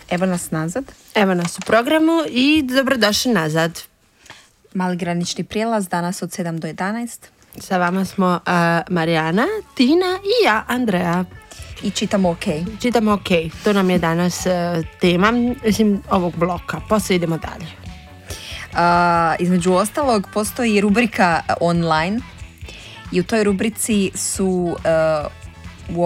Evo nas nazad. Evo nas u programu i dobrodošli nazad. Mali granični prijelaz danas od 7 do 11. Sa vama smo Marijana, Tina i ja, Andreja. I čitamo OK. Čitamo OK. To nam je danas tema, mislim, ovog bloka. Poslije idemo dalje. Između ostalog, postoji rubrika online i u toj rubrici su u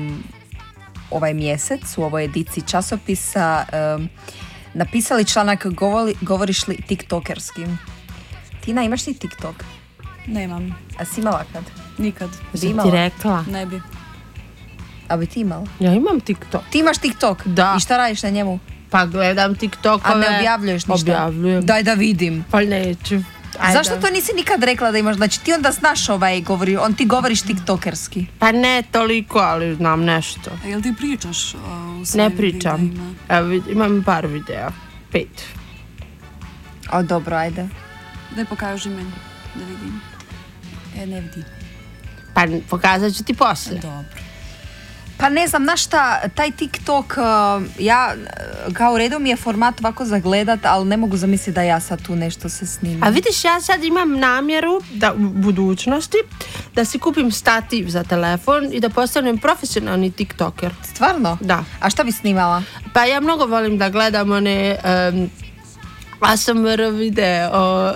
ovaj mjesec, u ovoj ediciji časopisa napisali članak govoriš li tiktokerski. Tina, imaš ti TikTok? Nemam. A si imala kad? Nikad. Bi imala? Ti rekla? Ne bi. A bi ti imala? Ja imam TikTok. Ti imaš TikTok? Da. I šta radiš na njemu? Pa gledam TikTokove. A ne objavljuješ ništa? Objavljujem. Daj da vidim. Pa neću. Zašto to nisi nikad rekla da imaš? Znači ti onda znaš ti govoriš tiktokerski. Pa ne toliko, ali znam nešto. A jel ti pričaš u svojim Ne pričam. videima? Evo, imam par videa. 5. O, dobro, ajde. Daj pokaži meni da vidim. Ne vidim. Pa pokazat ću ti poslije. Dobro. Pa ne znam, znaš šta, taj TikTok, ja, kao u redu mi je format ovako zagledat, ali ne mogu zamisliti da ja sad tu nešto se snimim. A vidiš, ja sad imam namjeru da u budućnosti da si kupim stativ za telefon i da postanem profesionalni TikToker. Stvarno? Da. A šta bi snimala? Pa ja mnogo volim da gledam one ASMR videe o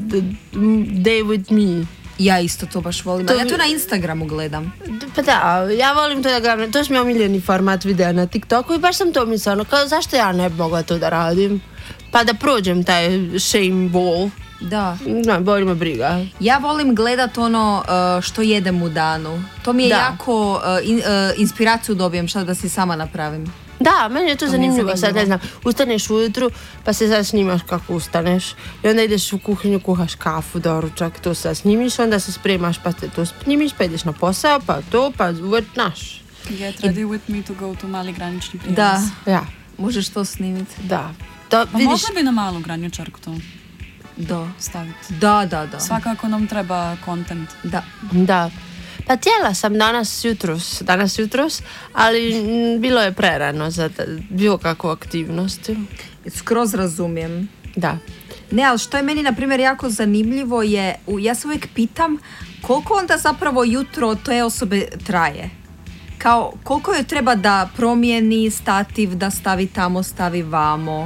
Day with me. Ja isto to baš volim. Ja to na Instagramu gledam. Pa da, ja volim to da gledam. To je mi omiljeni format videa na TikToku i baš sam to mislila, kao zašto ja ne bi mogla to da radim? Pa da prođem taj shame wall. Da. No, bolje me briga. Ja volim gledat ono što jedem u danu. To mi je jako inspiraciju dobijem šta da si sama napravim. Da, meni je to zanimljivo. Sad ne znam, ustaneš ujutru pa se sad snimaš kako ustaneš i onda ideš u kuhinju, kuhaš kafu, doručak, to sad snimiš, onda se spremaš pa te to snimiš, pa ideš na posao, pa to, pa vrtnaš. Get ready with me to go to mali granični prijelaz. Da, ja. Možeš to snimiti. Da. To, Pa vidiš, možda bi na malu graničarku to Da. staviti. Da. Svakako nam treba content. Da. Pa htjela sam danas jutros, ali bilo je prerano za bilo kakvu aktivnost. Skroz razumijem. Da. Ne, ali što je meni, na primjer, jako zanimljivo je, ja se uvijek pitam koliko onda zapravo jutro te osobe traje. Kao, koliko joj treba da promijeni stativ, da stavi tamo, stavi vamo.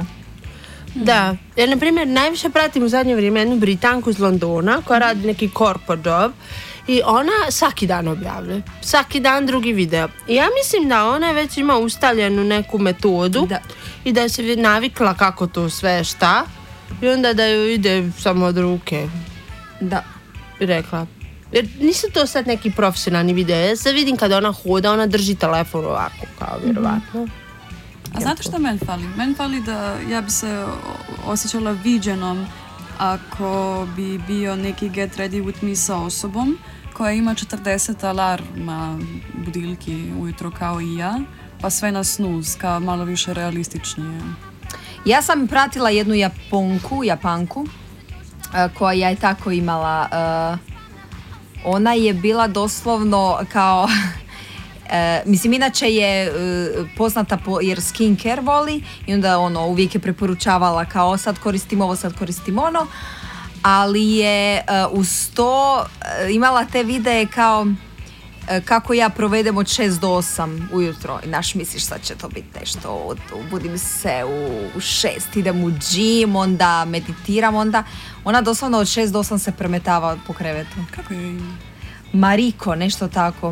Da, jer na primjer najviše pratim u zadnje vrijeme jednu Britanku iz Londona koja radi neki corpo job i ona svaki dan objavlja. Svaki dan drugi video. I ja mislim da ona već ima ustaljenu neku metodu i da je se navikla kako to sve šta i onda da joj ide samo od ruke. Da. I rekla. Jer nisu to sad neki profesionalni video. Ja se vidim kada ona hoda, ona drži telefon ovako kao vjerovatno. A znate što meni fali? Meni fali da ja bi se osjećala viđenom ako bi bio neki get ready with me sa osobom koja ima 40 alarma budilki ujutro kao i ja, pa sve na snooze, kao malo više realističnije. Ja sam pratila jednu Japanku koja je tako imala, ona je bila doslovno kao mislim, inače je poznata jer skincare voli i onda uvijek je preporučavala kao sad koristim ovo, sad koristim ono, ali je uz to imala te videe kao kako ja provedem od 6 do 8 ujutro i misliš sad će to biti nešto, budim se u 6, idem u gym, onda meditiram, onda ona doslovno od 6 do 8 se premetava po krevetu. Kako je ime? Mariko, nešto tako.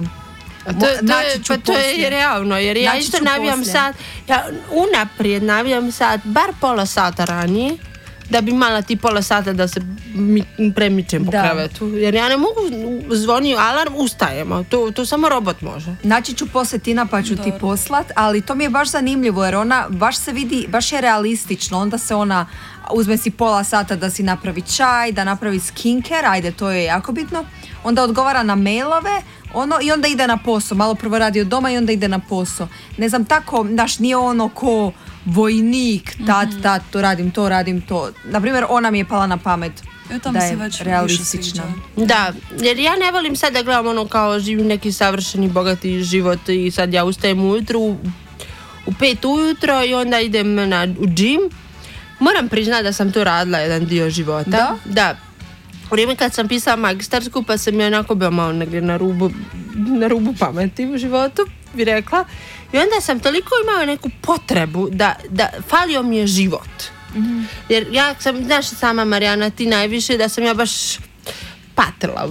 To je realno, jer ja isto navijam sat, ja unaprijed navijam sat, bar pola sata ranije, da bi imala ti pola sata da se premičem po krevetu. Jer ja ne mogu, zvoni alarm, ustajemo, to samo robot može. Naći ću poslije Tina pa ću ti poslat, ali to mi je baš zanimljivo jer ona baš se vidi, baš je realistično, onda se ona uzme si pola sata da si napravi čaj, da napravi skincare, ajde to je jako bitno, onda odgovara na mailove, i onda ide na posao, malo prvo radi od doma i onda ide na posao. Ne znam, tako, nije ono ko vojnik, to radim to. Naprimjer, ona mi je pala na pamet da je realistična. Da, jer ja ne volim sad da gledam ono kao živim neki savršeni, bogati život i sad ja ustajem ujutru u 5 ujutro i onda idem u džim. Moram priznati da sam to radila jedan dio života. Da. U vrijeme kad sam pisala magistarsku, pa sam je onako bio malo negdje na rubu pameti u životu, bi rekla. I onda sam toliko imala neku potrebu da falio mi je život. Jer ja sam, znaš sama Marijana, ti najviše, da sam ja baš patrila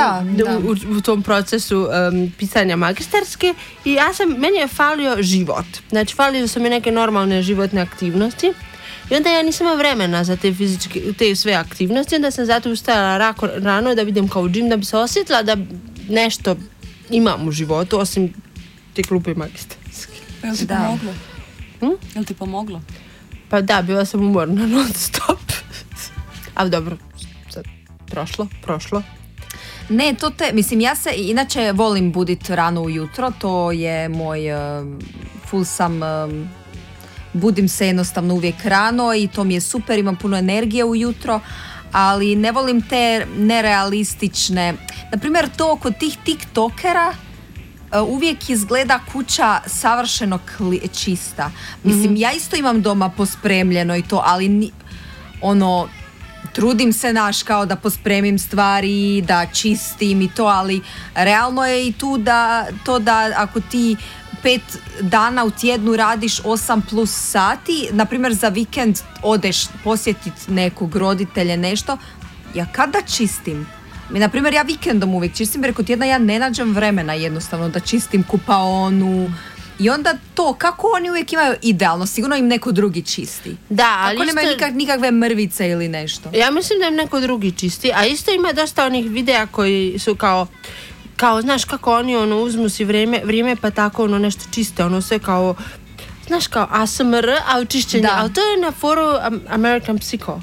u tom procesu pisanja magistarske i meni je falio život. Znači, falio su mi neke normalne životne aktivnosti. I onda ja nisam imala vremena za te sve aktivnosti, onda sam zato ustajala rano da idem kao u džim, da bi se osjetila da nešto imam u životu, osim te klupe magistarske. Jel ti pomoglo? Jel ti pomoglo? Pa da, bila sam umorna non stop. Ali dobro, sad prošlo. Ne, mislim, ja se inače volim buditi rano ujutro, to je moj full sam... budim se jednostavno uvijek rano i to mi je super, imam puno energije ujutro, ali ne volim te nerealistične, na primjer to kod tih tiktokera uvijek izgleda kuća savršeno čista. Mislim, ja isto imam doma pospremljeno i to, ali trudim se kao da pospremim stvari, da čistim i to, ali realno je i tu da ako ti 5 dana u tjednu radiš 8+ sati, na primjer za vikend odeš posjetiti nekog roditelja, nešto, ja kada čistim? Na primjer, ja vikendom uvijek čistim, jer kod tjedna ja ne nađem vremena jednostavno da čistim kupaonu. I onda to, kako oni uvijek imaju idealno, sigurno im neko drugi čisti. Da, ali kako nemaju nikakve mrvice ili nešto. Ja mislim da im neko drugi čisti, a isto ima dosta onih videa koji su kao znaš kako oni uzmu si vrijeme pa tako nešto čiste, sve kao, znaš kao ASMR, a čišćenje, ali to je na foru American Psycho.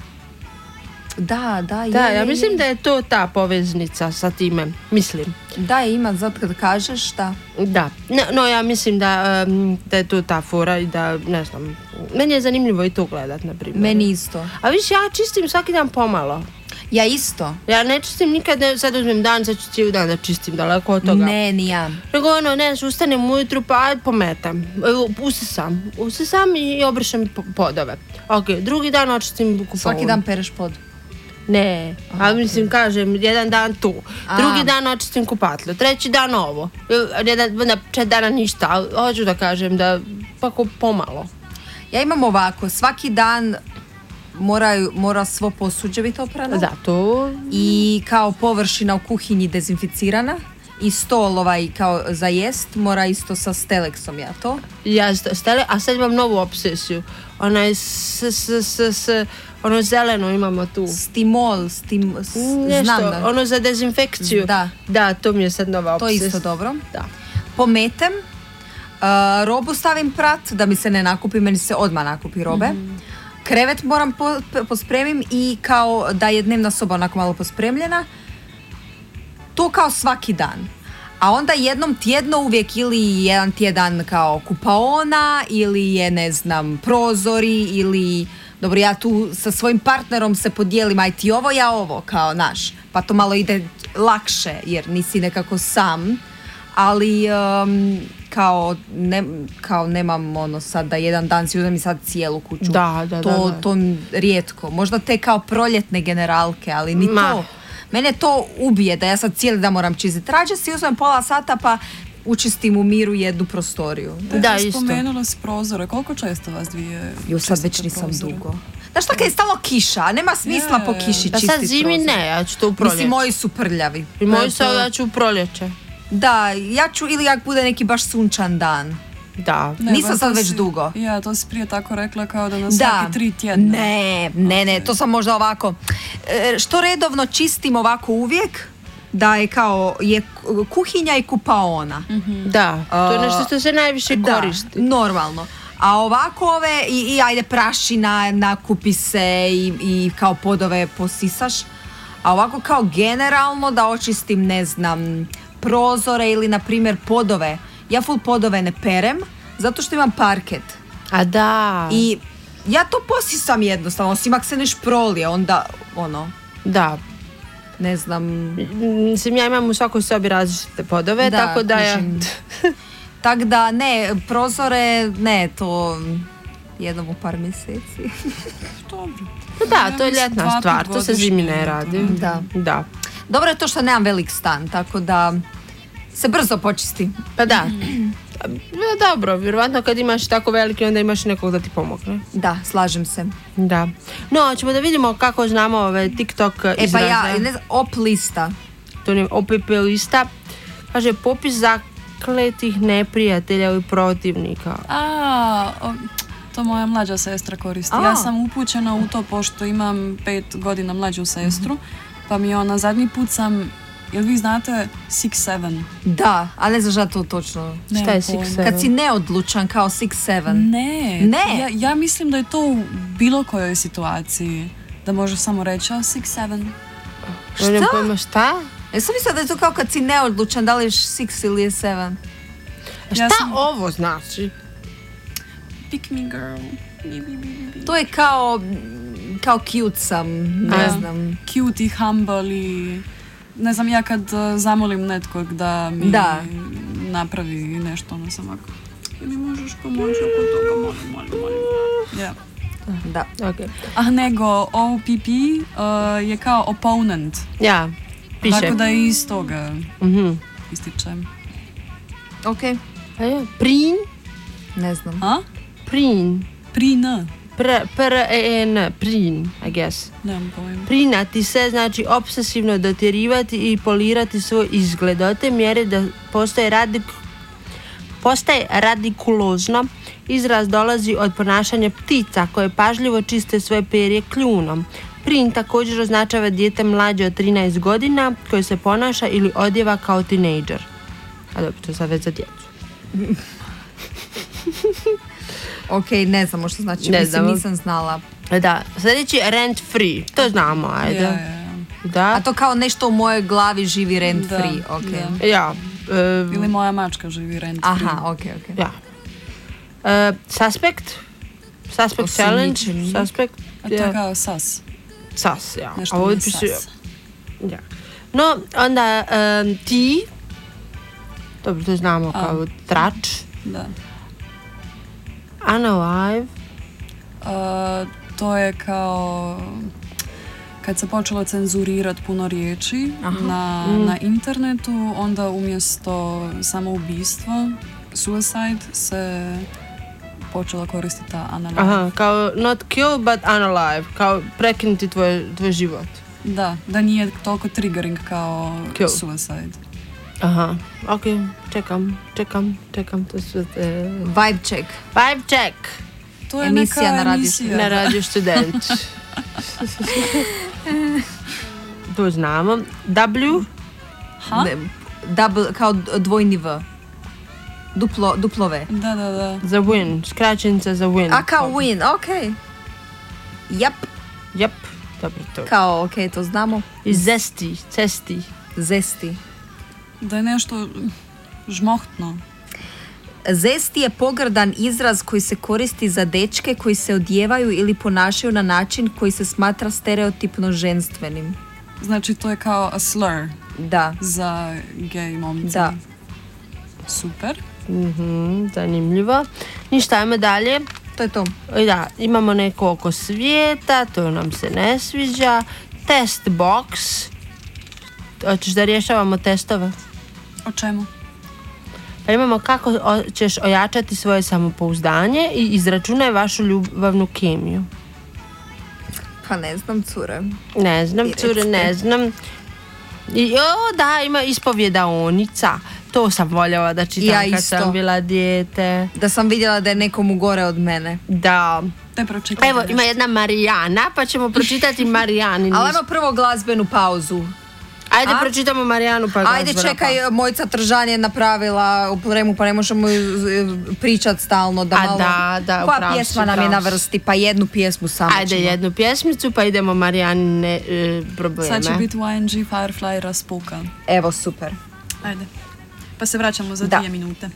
Da, ja mislim da je to ta poveznica sa time, mislim. Da, ima, zato kad kažeš, da. Da, no ja mislim da je to ta fora i da, ne znam, meni je zanimljivo i to gledat, na primjer. Meni isto. A viš, ja čistim svaki dan pomalo. Ja isto. Ja ne čistim nikad, sad uzmem dan, sad ću cijeli dan da čistim, daleko od toga. Ne, ni ja. Nego ustanem ujutru pa pometam, usisam i obrišem podove. Ok, drugi dan očistim kupaonu. Svaki dan pereš pod? Ne, ali mislim, kažem, jedan dan tu, drugi dan očistim kupatlo, treći dan ovo, 4 dana ništa, ali hoću da kažem da pomalo. Ja imam ovako, svaki dan mora svo posuđe biti oprano. Zato. I kao površina u kuhinji dezinficirana. I stol kao za jest mora isto sa Stelexom, ja to. Ja a sad imam novu obsesiju. Onaj ono zeleno imamo tu. Stimol, znam da. Ono za dezinfekciju. Da, to mi je sad nova obsesija. To je isto dobro. Da. Pometem, robu stavim prat da mi se ne nakupi, meni se odmah nakupi robe. Krevet moram pospremim i kao da je dnevna soba onako malo pospremljena. To kao svaki dan. A onda jednom tjedno uvijek ili jedan tjedan kao kupaona ili je, ne znam, prozori ili... Dobro, ja tu sa svojim partnerom se podijelim, aj ti ovo, ja ovo, kao naš. Pa to malo ide lakše jer nisi nekako sam. Ali kao nemam sad da jedan dan si uzem i sad cijelu kuću. Da. To rijetko. Možda te kao proljetne generalke, ali ni to. Mene to ubije da ja sad cijeli dan moram čistiti. Rađe si uzmem pola sata pa učistim u miru jednu prostoriju. Da, isto. Spomenula si prozore. Koliko često vas dvije sad već nisam dugo. Znaš tako je stalo kiša, nema smisla po kiši čistiti prozor. Da sad zimi ne, ja ću to u proljeće. Mislim, moji su prljavi. I moji su, ja ću u proljeće. Da, ja ću ili jak bude neki baš sunčan dan. Da. Nisam sad već dugo. Ja, to si prije tako rekla kao da na svaki 3 tjedna. Ne, to sam možda ovako. Što redovno čistim ovako uvijek, da je kao je kuhinja i kupaona. Da, to je nešto što se najviše koristi. Normalno. A ovako i ajde prašina, nakupi se i kao podove posisaš. A ovako kao generalno da očistim, ne znam, prozore ili na primjer podove. Ja full podove ne perem zato što imam parket. A da. I ja to posisam jednostavno, osim ako se ne šprolije, onda Da. Ne znam. Mislim, ja imam u svakoj sobi različite podove, tako da ja... Tak da ne, prozore, ne, to jednom u par mjeseci. Dobro. Da, to je ljetna stvar, to se zimi ne radi. Da. Dobro je to što nemam velik stan, tako da se brzo počisti. Pa da. Dobro, vjerovatno kad imaš tako veliki, onda imaš nekog da ti pomogne. Da, slažem se. Da. No, ćemo da vidimo kako znamo ove TikTok izraze. Pa ja, ne znam, op lista. To je OPP lista. Kaže, popis zakletih neprijatelja i protivnika. To moja mlađa sestra koristi. Ja sam upućena u to pošto imam 5 godina mlađu sestru, pa mi ona zadnji put jel vi znate 6-7? Da, ali ne znam šta to točno. Šta je 6-7? Kad si neodlučan kao 6-7. Ne. Ja mislim da je to u bilo kojoj situaciji. Da možeš samo reći 6-7. Šta? Ja sam mislila da je to kao kad si neodlučan, da li je 6 ili je 7. Šta ovo znači? Pick me girl. To je kao cute sam, ne znam. Cute i humble i... Ne znam, ja kad zamolim netkog da mi napravi nešto, ono sam ovako, ili možeš pomoći oko toga, molim. Yeah. Da. Okay. Nego OPP je kao opponent. Ja, piše. Tako da i iz toga ističem. Ok. Prin? Ne znam. Prin. Prin. P-R-E-N, prin, I guess. Nemam pojma. Prinati se znači obsesivno dotjerivati i polirati svoj izgled do te mjere da postaje radikulozno. Izraz dolazi od ponašanja ptica koje pažljivo čiste svoje perje kljunom. Prin također označava dijete mlađe od 13 godina koje se ponaša ili odjeva kao tinejdžer. A dobro, to je sad već za djecu. Ok, ne znamo što znači, nisam znala. Da, sljedeći rent free, to znamo, ajde. Yeah. Da. A to kao nešto u mojoj glavi živi rent free, ok. Ja. Ili moja mačka živi rent free. Aha, ok. Ja. Suspect challenge, suspect. A to je kao sas. Sas, ja. Nešto mi sas. Ja. No, onda ti, dobro, to znamo kao trač. Da. Unalive. To je kao kad se počelo cenzurirati puno riječi na internetu, onda umjesto samoubistva, suicide, se počela koristiti ta unalive. Aha, kao not kill but unalive, kao prekinuti tvoj život. Da nije toliko triggering kao kill. Suicide. Aha, ok, čekam, to su... Vibe check. To je emisija neka emisija. Na Radio Student. To znamo. W? Double, kao dvojni V. Duplo V. Da. Za win, skraćenica za win. A kao win, ok. Yep, dobro to. Kao, ok, to znamo. I zesti. Da je nešto žmohtno. Zesti je pogrdan izraz koji se koristi za dečke koji se odjevaju ili ponašaju na način koji se smatra stereotipno ženstvenim. Znači to je kao a slur. Da. Za gej momci. Da. Super. Zanimljivo. Ništa, ajmo dalje. To je to. Da, imamo neko oko svijeta, to nam se ne sviđa. Test box. Hoćeš da rješavamo testove? O čemu? Pa imamo kako ćeš ojačati svoje samopouzdanje i izračunaj vašu ljubavnu kemiju. Pa ne znam, cure. Ne znam. Ima ispovjedaonica. To sam voljela da čitam kad sam bila dijete. Da sam vidjela da je nekomu gore od mene. Da. Evo, ima jedna Marijana, pa ćemo pročitati Marijaninu. Ali ajmo prvo glazbenu pauzu. Ajde, pročitamo Marijanu pa glazbena. Ajde, čekaj, Mojica Tržan je napravila u Premu, pa ne možemo pričat stalno. Da, koja pjesma nam je na vrsti? Pa jednu pjesmu samo. Ajde, jednu pjesmicu, pa idemo Marijanine probleme. Sad će biti YNG Firefly Raspuka. Evo, super. Ajde. Pa se vraćamo za 2 minute.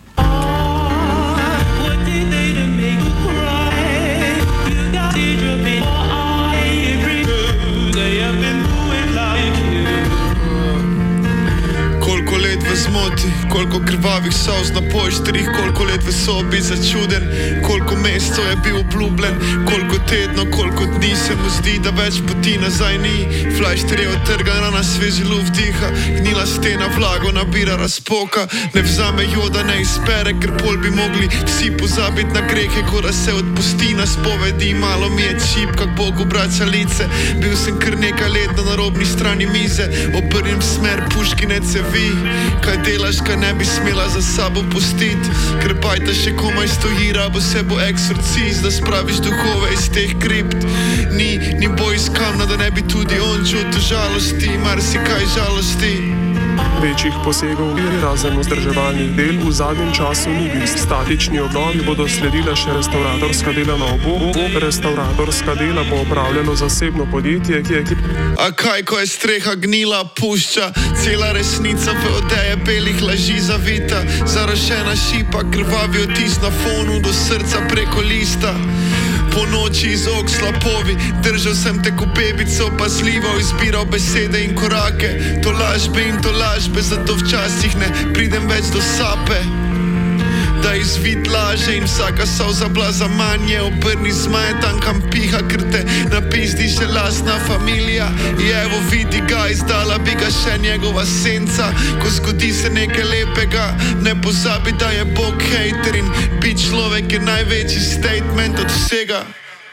Koliko let v zmoti, koliko krvavih novih solz na poštrih, koliko let v sobi začuden, koliko mesecev je bil obljubljen, koliko tedno, koliko dni se mu zdi, da več poti nazaj ni. Flajšter je otrgan, na sveži luft diha, gnila stena vlago nabira razpoka, ne vzame joda, ne izpere, ker pol bi mogli vsi pozabiti na grehe, ko da se odpusti na spovedi. Malo mi je čip, kak Bog obrača lice, bil sem kar nekaj let na narobni strani mize, obrnim smer puškine cevi. Kaj delaš, kaj ne bi smela za sabo pustiti, ker bajta še komaj stoji, rabo se bo eksorcist, da spraviš duhove iz teh kript. Ni boj iz kamna, da ne bi tudi on čutil žalosti, mar si kaj žalosti. Večjih posegov razen vzdrževalnih del v zadnjem času ni bil. Statični obnovi bodo sledila še restavratorska dela na Oboku. Restavratorska dela bo opravljalo zasebno podjetje, ki je... A kaj, ko je streha gnila, pušča cela resnica v odeje belih laži zavita, zarašena šipa, krvavi otis na fonu do srca preko lista. Po noči iz ok slapovi, držal sem te ko bebico, pazljivo izbiral besede in korake, to lažbe, zato včasih ne pridem več do sape. Da izvid laže in vsaka solza blaza manje, obrni zmaje tam kam piha, ker te napizdi še lastna familija. I evo vidi ga, izdala bi ga še njegova senca, ko zgodi se nekaj lepega, ne pozabi da je Bog hejter in bit človek je največji statement od vsega.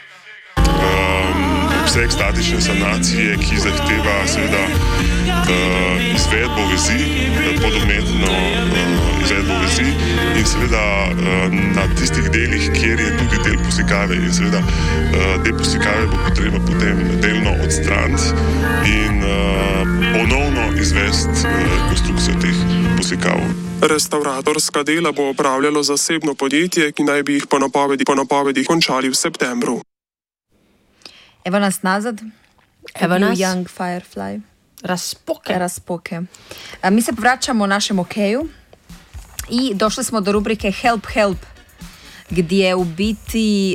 Obseg statične sanacije, ki zahteva seveda izvedbo vezi, podometno izvedbo vezi in seveda na tistih delih, kjer je tudi del posekave in seveda del posekave bo potrebno potem delno odstraniti in ponovno izvesti konstrukcijo teh posekav. Restavratorska dela bo opravljalo zasebno podjetje, ki naj bi jih po napovedih končali v septembru. Evo nas nazad. Evo nas. Young Firefly. Raspoke. Mi se vraćamo našem okeju i došli smo do rubrike Help Help, gdje u biti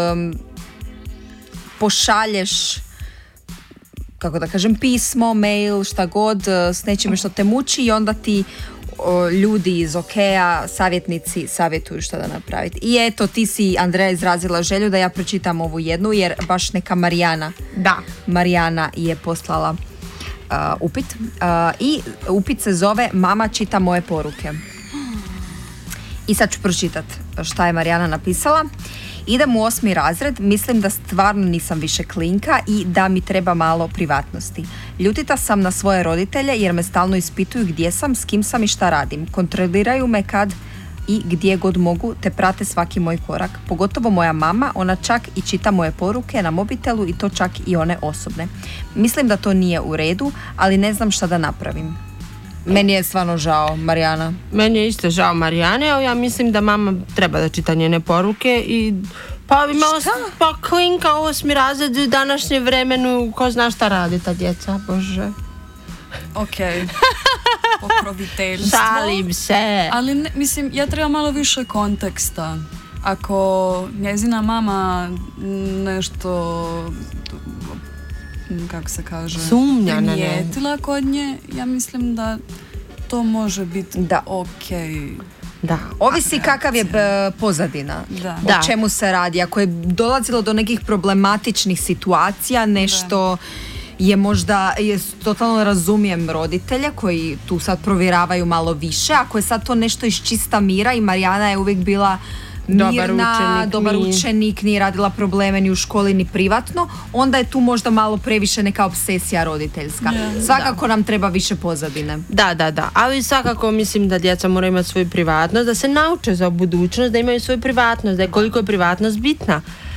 pošalješ, kako da kažem, pismo, mail, šta god, s nečime što te muči i onda ti ljudi iz okeja, savjetnici savjetuju što da napraviti. I eto, ti si, Andreja, izrazila želju da ja pročitam ovu jednu, jer baš neka Marijana je poslala upit. I upit se zove Mama čita moje poruke. I sad ću pročitati šta je Marijana napisala. Idem u 8. razred, mislim da stvarno nisam više klinka i da mi treba malo privatnosti. Ljutita sam na svoje roditelje jer me stalno ispituju gdje sam, s kim sam i šta radim. Kontroliraju me kad i gdje god mogu te prate svaki moj korak. Pogotovo moja mama, ona čak i čita moje poruke na mobitelu i to čak i one osobne. Mislim da to nije u redu, ali ne znam šta da napravim. Meni je stvarno žao, Marijana. Meni je isto žao Marijane, ali ja mislim da mama treba da čita njene poruke i pa klinka 8. razred u današnje vremenu, ko zna šta radi ta djeca, bože. Ok, pokroviteljstvo. Šalim se. Ali mislim, ja treba malo više konteksta. Ako njezina mama nešto, kako se kaže, sumnja na primijetila kod nje, ja mislim da to može biti ok. Da. Ovisi kakav je pozadina, o čemu se radi. Ako je dolazilo do nekih problematičnih situacija, nešto je možda, totalno razumijem roditelja koji tu sad provjeravaju malo više. Ako je sad to nešto iz čista mira i Marijana je uvijek bila mirna, dobar učenik, nije radila probleme ni u školi ni privatno, onda je tu možda malo previše neka obsesija roditeljska. Svakako nam treba više pozadine. Da, ali svakako mislim da djeca moraju imati svoju privatnost, da se nauče za budućnost, da imaju svoju privatnost, da je koliko je privatnost bitna.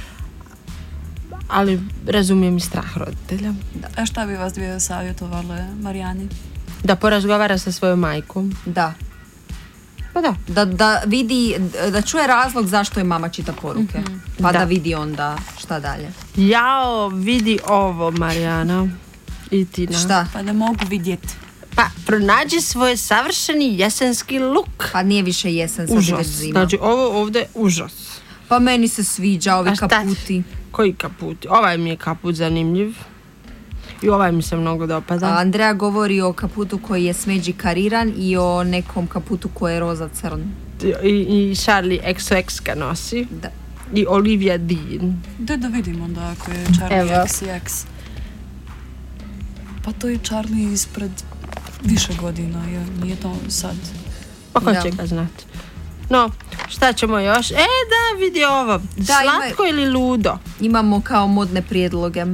Ali razumijem i strah roditelja. A šta bi vas dvije savjetovale, Marijani? Da porazgovara sa svojom majkom. Da. Pa da vidi, da čuje razlog zašto je mama čita poruke. Pa da vidi onda šta dalje. Jao, vidi ovo, Marijana. I Tina. Šta? Pa ne mogu vidjeti. Pa pronađi svoj savršeni jesenski luk. Pa nije više jesen, sad je već zima. Znači ovo ovdje je užas. Pa meni se sviđa ovi kaputi. Koji kaputi? Ovaj mi je kaput zanimljiv. I ovaj mi se mnogo dopada. Andreja govori o kaputu koji je smeđi kariran i o nekom kaputu koji je roza crn. I Charlie XOX ga nosi. Da. I Olivia Dean. Da vidimo onda ako je Charlie XCX. Pa to je Charlie ispred više godina, nije to sad. Pa ko će ga znati. No, šta ćemo još? Da, vidi ovo. Slatko ili ludo? Imamo kao modne prijedloge.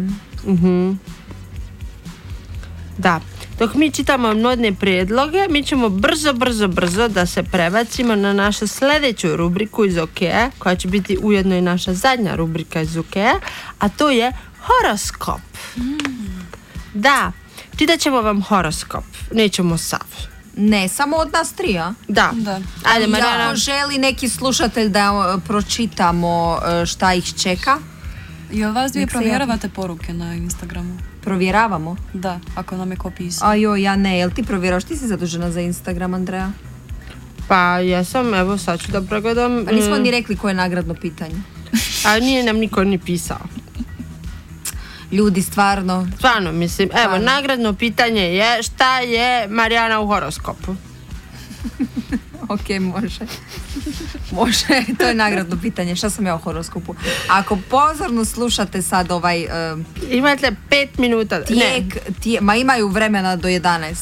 Da. Dok mi čitamo modne prijedloge, mi ćemo brzo da se prebacimo na našu sljedeću rubriku iz Okea, koja će biti ujedno i naša zadnja rubrika iz Okea, a to je horoskop. Da, čitat ćemo vam horoskop. Nećemo sav. Ne, samo od nas 3, a? Da. Ajde, Marijana. Ako želi neki slušatelj da pročitamo šta ih čeka. Jel vas dvije provjeravate poruke na Instagramu? Provjeravamo? Da, ako nam je ko pisao. Ajoj, ja ne. Jel ti provjeraš? Ti si zadužena za Instagram, Andreja? Pa jesam, evo sad ću da pregledam. Pa nismo ni rekli koje je nagradno pitanje. A nije nam niko ni pisao. Ljudi, stvarno, mislim. Evo, nagradno pitanje je šta je Marijana u horoskopu? Ok, može, to je nagradno pitanje. Šta sam ja u horoskopu? Ako pozorno slušate sad imate 5 minuta. Ma imaju vremena do 11.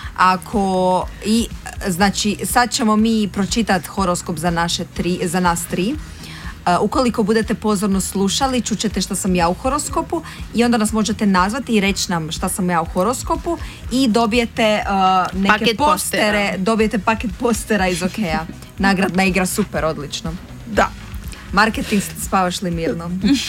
Znači, sad ćemo mi pročitati horoskop za nas 3. Ukoliko budete pozorno slušali, čućete šta sam ja u horoskopu i onda nas možete nazvati i reći nam šta sam ja u horoskopu i dobijete neke postere, dobijete paket postera iz Okea. Nagradna igra, super, odlično. Da. Marketing, spavaš li mirno?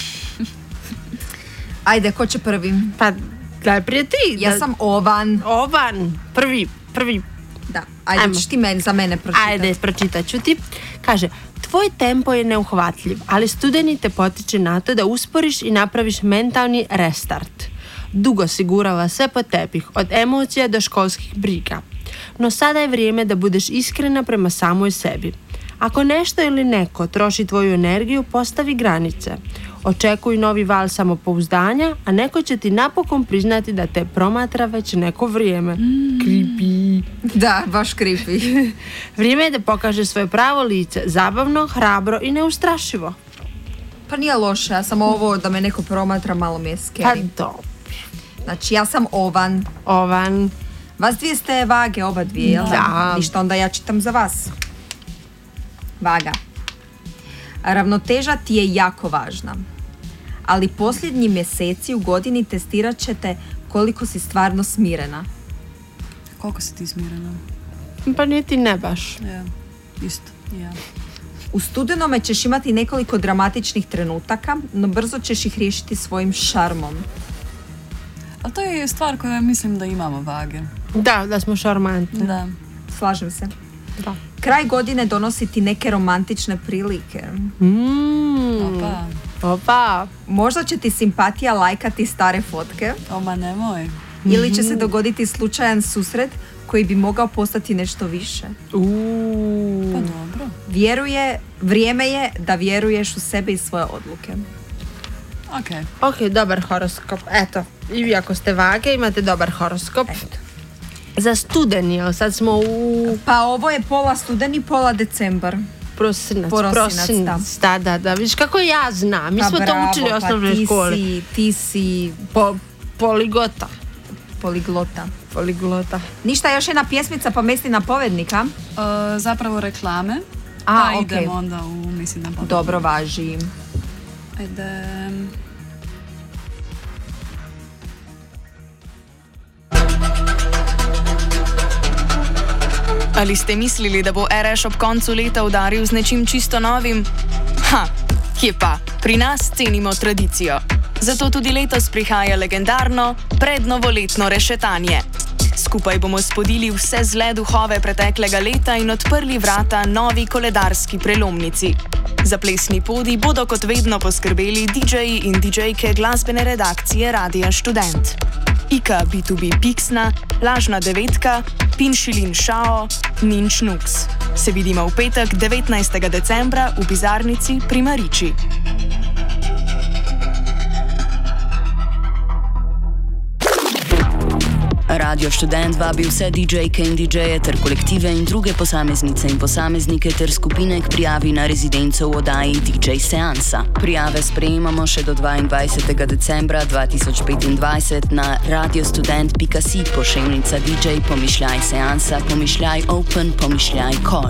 Ajde, ko će prvi? Pa, najprije ti. Ja sam Ovan. Prvi. Da, ajde, ćeš ti za mene pročitati. Ajde, pročitat ću ti. Kaže, tvoj tempo je neuhvatljiv, ali studeni te potiče na to da usporiš i napraviš mentalni restart. Dugo si gurala sve pod tepih, od emocija do školskih briga. No sada je vrijeme da budeš iskrena prema samoj sebi. Ako nešto ili neko troši tvoju energiju, postavi granice. Očekuj novi val samopouzdanja, a neko će ti napokon priznati da te promatra već neko vrijeme. Creepy. Da, baš creepy. Vrijeme je da pokažeš svoje pravo lice, zabavno, hrabro i neustrašivo. Pa nije loše, ja sam ovo da me neko promatra, malo mi je scary. Pa dobro. Znači, ja sam Ovan. Vas dvije ste Vage, oba dvije, jel? Da. Ništa, onda ja čitam za vas. Vaga. Ravnoteža ti je jako važna. Ali posljednji mjeseci u godini testirat ćete koliko si stvarno smirena. Koliko si ti smirena? Pa nije ti ne baš. Ja, isto, ja. U studenome ćeš imati nekoliko dramatičnih trenutaka, no brzo ćeš ih riješiti svojim šarmom. Ali to je stvar koju mislim da imamo Vage. Da smo šarmantne. Da. Slažem se. Da. Kraj godine donosi ti neke romantične prilike. Opa. Možda će ti simpatija lajkati stare fotke. Oma, nemoj. Ili će se dogoditi slučajan susret koji bi mogao postati nešto više. Pa dobro. Vrijeme je da vjeruješ u sebe i svoje odluke. Ok, dobar horoskop. Eto, i vi ako ste Vage imate dobar horoskop. Eto. Za studeni, sad smo u... Pa ovo je pola studeni, pola decembar. Prosinac, da. Viš kako ja znam, mi smo to učili u osnovnoj školi. Ti si... Poliglota. Ništa, još jedna pjesmica pa Mesnina povednika. Zapravo reklame. Idemo onda u Mesnina povednika. Dobro, važi. Ajde... Ali ste mislili, da bo Ereš ob koncu leta udaril z nečim čisto novim? Kje pa, pri nas cenimo tradicijo. Zato tudi letos prihaja legendarno prednovoletno rešetanje. Skupaj bomo spodili vse zle duhove preteklega leta in odprli vrata novi koledarski prelomnici. Za plesni podij bodo kot vedno poskrbeli DJ-ji in DJ-ke glasbene redakcije Radia Študent. Ika B2B Pixna, Lažna devetka, Pinšilin Šao, Ninč Nux. Se vidimo v petek 19. decembra v Bizarnici pri Mariči. Radio Študent vabi vse DJ-ke in DJ-je ter kolektive in druge posameznice in posameznike ter skupine k prijavi na rezidenco v oddaji DJ Seansa. Prijave sprejemamo še do 22. decembra 2025 na radiostudent.si / DJ / Seansa / Open / Call.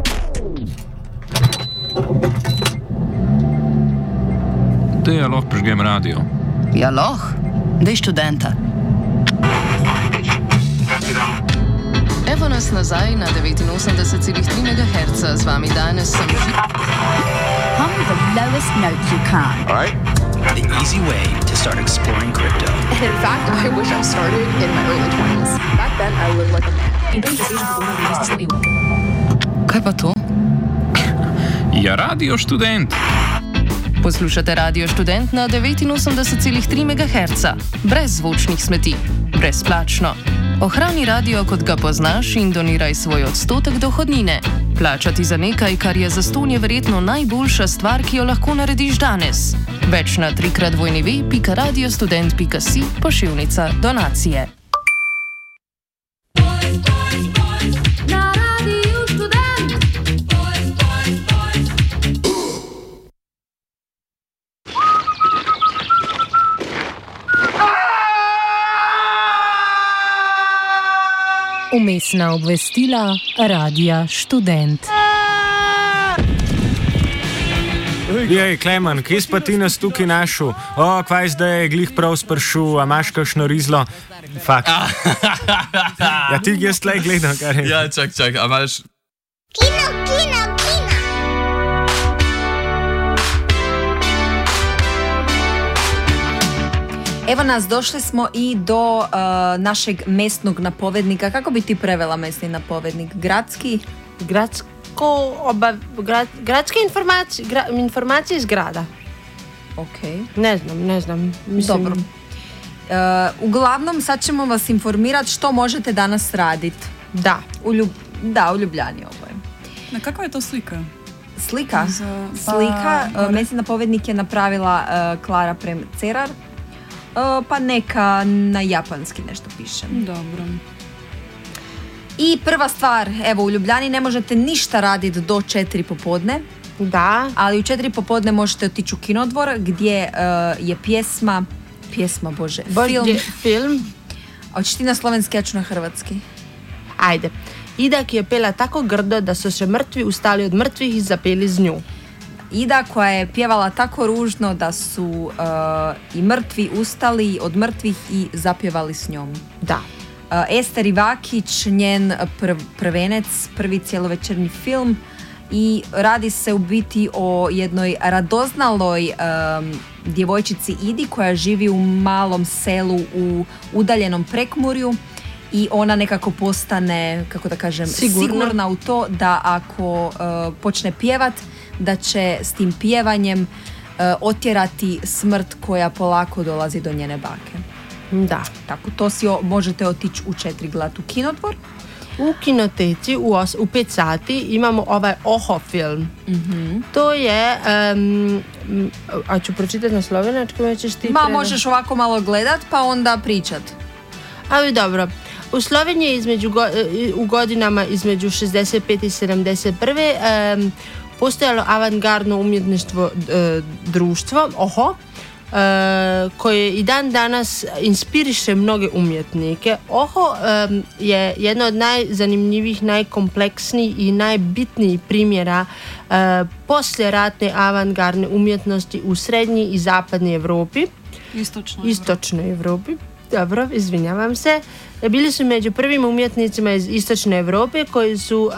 Da ja lahko prižgem radio. Ja lahko, dej Študenta. Evo nas nazaj na 89,3 MHz. Z vami danes sem Hum the lowest note you can. All right. The easy way to start exploring crypto. In fact, I wish I started in my early 20s. Back then, I lived like a man. Kaj pa to? Ja, Radio Študent. Poslušate Radio Študent na 89,3 MHz. Brez zvočnih smeti. Brezplačno. Ohrani radio, kot ga poznaš, in doniraj svoj odstotek dohodnine. Plačati za nekaj, kar je zastonj, je verjetno najboljša stvar, ki jo lahko narediš danes. Več na 3x2.radiostudent.si / donacije. Umestna obvestila Radia Študent. Jej, Klemen, kje si pa ti nas tukaj našel? Kvaj zdaj je glih prav spršil, a imaš kakšno rizlo? Fakt. Ja, ti jaz tlej gledam, kar je. Ja, čak, a imaš... Kino. Evo nas, došli smo i do našeg mestnog napovednika. Kako bi ti prevela mesni napovednik? Gradski? Gradske informacije iz grada. Ok. Ne znam. Mislim... Dobro. Uglavnom, sad ćemo vas informirati što možete danas raditi. Da. U Ljubljani ovo je. Na kakva je to slika? Slika? Mesni napovednik je napravila Klara Prem-Cerar. Pa neka na japanski nešto piše. Dobro. I prva stvar, evo, u Ljubljani ne možete ništa raditi do 4 popodne. Da. Ali u 4 popodne možete otići u Kinodvor gdje je pjesma, film. Hoćeš ti na slovenski, ja ću na hrvatski. Ajde. Ida, ki je pela tako grdo, da su se mrtvi ustali od mrtvih i zapeli z nju. Ida koja je pjevala tako ružno da su i mrtvi ustali od mrtvih i zapjevali s njom. Da. Ester Ivakić, njen prvenec, prvi cjelovečernji film, i radi se u biti o jednoj radoznaloj djevojčici Idi koja živi u malom selu u udaljenom Prekmurju i ona nekako postane, kako da kažem, sigurna u to da ako počne pjevat, da će s tim pjevanjem otjerati smrt koja polako dolazi do njene bake. Da. Tako, to si možete otići u 4 gledati u Kinodvor. U kinoteci u 5 sati imamo ovaj Oho film. Mm-hmm. To je, a ću pročitati na slovenačkom, ćeš ti možeš ovako malo gledat pa onda pričat. Ali dobro. U Sloveniji u godinama između 65 i 71. Postojalo avantgardno umjetništvo društvo, Oho, koje i dan danas inspiriše mnoge umjetnike. Oho je jedno od najzanimljivijih, najkompleksnijih i najbitnijih primjera poslijeratne avantgardne umjetnosti u srednjoj i zapadnoj Evropi. Istočnoj Evropi. Dobro, izvinjavam se. Bili su među prvim umjetnicima iz Istočne Evrope koji su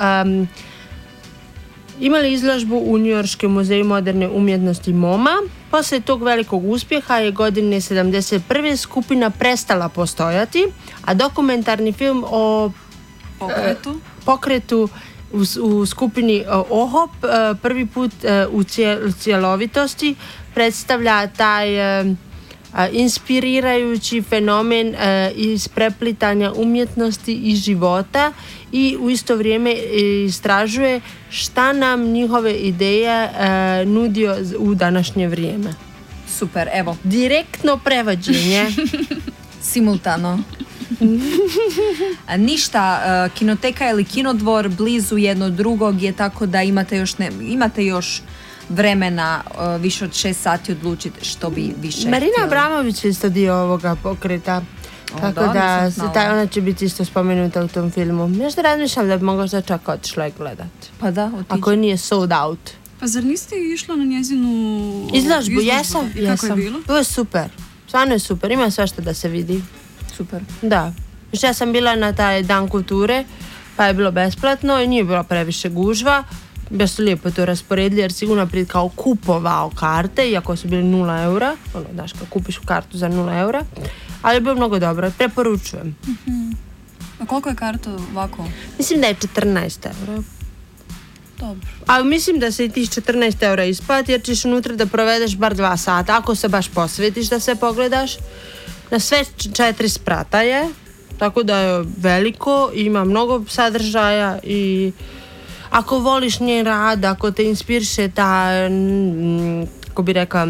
imali izložbu u Njujorškom muzeju moderne umjetnosti MoMA. Poslije tog velikog uspjeha je godine 71. skupina prestala postojati, a dokumentarni film o pokretu u skupini Oho prvi put u cjelovitosti predstavlja taj inspirirajući fenomen iz preplitanja umjetnosti i života i u isto vrijeme istražuje šta nam njihove ideje nudio u današnje vrijeme. Super, evo. Direktno prevođenje. Simultano. Ništa, kinoteka ili kinodvor blizu jedno drugog je, tako da imate još vremena više od 6 sati odlučiti što bi više Marina htjeli. Abramović je isto dio ovoga pokreta. Tako da ona će biti isto spomenuta u tom filmu. Nešto razmišljam da bi možda čak otišla i gledat. Pa da, otići. Ako nije sold out. Pa zar niste išla na njezinu Izložbu? Jesam. Kako je bilo? To je super. Stvarno je super. Ima sve što da se vidi. Super. Da. Ja sam bila na taj dan kulture, pa je bilo besplatno i nije bilo previše gužva. Baš su lijepo to rasporedili jer sigurno prije kao kupovao karte, iako su bili 0 eura. Ono, daš, kao kupiš kartu za 0 eura. Ali je bilo mnogo dobro. Preporučujem. A koliko je karta ovako? Mislim da je 14 eura. Dobro. Ali mislim da se i tih 14 eura isplati jer ćeš unutra da provedeš bar 2 sata. Ako se baš posvetiš da se pogledaš. Na sve 4 sprata je. Tako da je veliko, ima mnogo sadržaja i ako voliš njen rad, ako te inspiriše ta, kako bi rekla,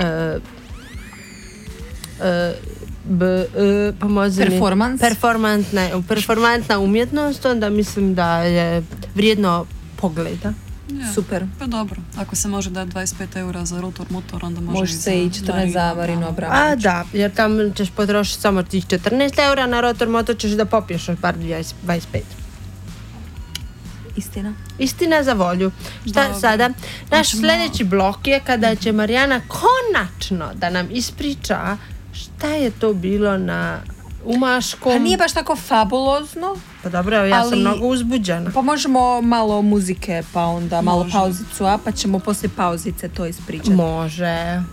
performantna umjetnost, onda mislim da je vrijedno pogleda. Ja, super. Pa dobro, ako se može dati 25 eura za rotor motor, onda može se i 14 za Marinu Abramović. A da, jer tam ćeš potrošiti samo tih 14 eura, na rotor motor ćeš da popiješ bar 25. Istina za volju. Šta sada? Naš sljedeći blok je kada će Marijana konačno da nam ispriča šta je to bilo na umaškom. Pa nije baš tako fabulozno. Pa dobro, ja sam mnogo uzbuđena. Pa možemo malo muzike, pa onda malo pauzicu, pa ćemo poslije pauzice to ispričati. Može.